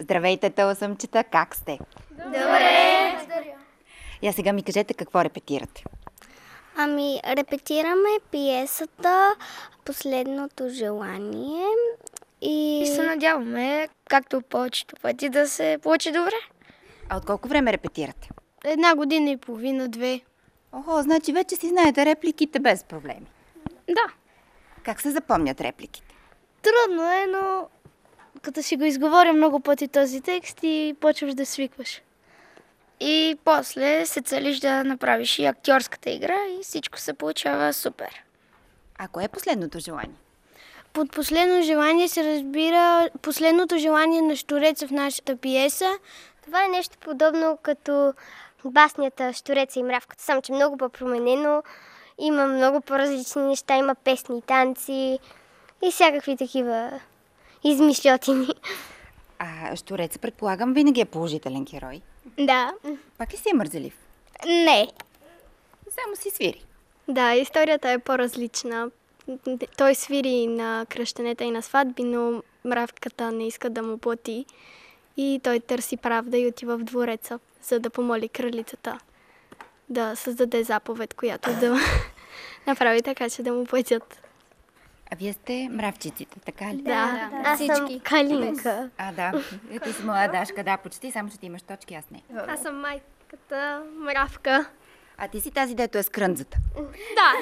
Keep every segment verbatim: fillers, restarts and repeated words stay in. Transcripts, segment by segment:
Здравейте, тълсъмчета, как сте? Добре! Я сега ми кажете какво репетирате. Ами, репетираме пиесата "Последното желание" и... И се надяваме, както повечето пъти, да се получи добре. А от колко време репетирате? Една година и половина, две. Охо, значи вече си знаете репликите без проблеми. Да. Как се запомнят репликите? Трудно е, но като си го изговоря много пъти този текст и почваш да свикваш. И после се целиш да направиш и актьорската игра и всичко се получава супер. А кое е последното желание? Под последно желание се разбира последното желание на Щуреца в нашата пиеса. Това е нещо подобно като баснята "Щуреца и мравката", само че много по-променено. Има много по-различни неща, има песни и танци и всякакви такива измишльотини. А Щуреца, предполагам, винаги е положителен герой. Да. Пак ли си е мързелив? Не. Само си свири. Да, историята е по-различна. Той свири на кръщенета и на сватби, но мравката не иска да му плати. И той търси правда и отива в двореца, за да помоли кралицата да създаде заповед, която да направи така, че да му платят. А вие сте мравчиците, така ли? Да, Аз съм всички. Калинка. А, да. Ти си младашка, да, почти, само че ти имаш точки, аз не. Аз съм майката мравка. А ти си тази, дето е с крънзата. Да.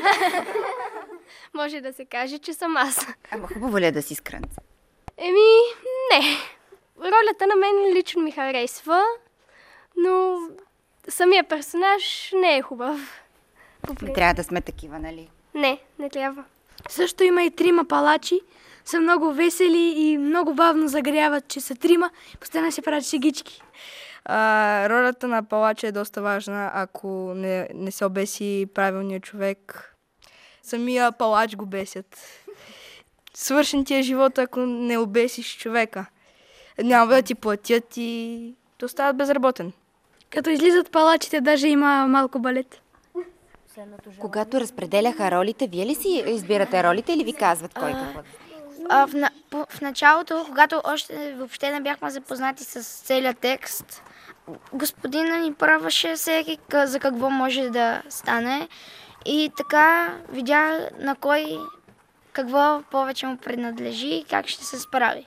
Може да се каже, че съм аз. Ама хубаво ли е да си с крънца? Еми, не. Ролята на мен лично ми харесва, но самия персонаж не е хубав. Не трябва да сме такива, нали? Не, не трябва. Също има и трима палачи. Са много весели и много бавно загряват, че са трима. Постоянно се правят шегички. А, ролята на палача е доста важна, ако не, не се обеси правилният човек. Самия палач го бесят. Свършен ти е живота, ако не обесиш човека. Няма да ти платят и да остават безработен. Като излизат палачите, даже има малко балет. Когато разпределяха ролите, вие ли си избирате ролите или ви казват кой какво? А, в, на, по, в началото, когато още въобще не бяхме запознати с целият текст, господина ни правеше всеки къ- за какво може да стане и така видя на кой какво повече му принадлежи и как ще се справи.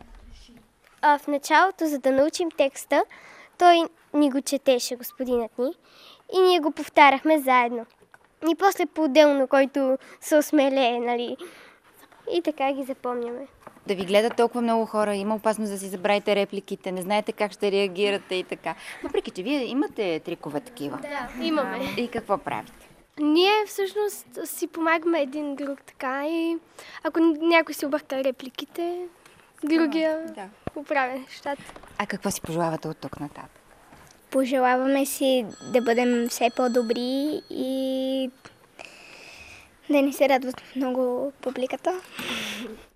А в началото, за да научим текста, той ни го четеше, господинът ни, и ние го повтаряхме заедно. И после по-отделно, който се осмелее, нали? И така ги запомняме. Да ви гледат толкова много хора, има опасност да си забравите репликите, не знаете как ще реагирате и така. Въпреки че вие имате трикове такива. Да, имаме. И какво правите? Ние всъщност си помагаме един друг така и ако някой си обърка репликите, другия Да. поправя нещата. А какво си пожелавате от тук нататък? Пожелаваме си да бъдем все по-добри и да ни се радват много публиката.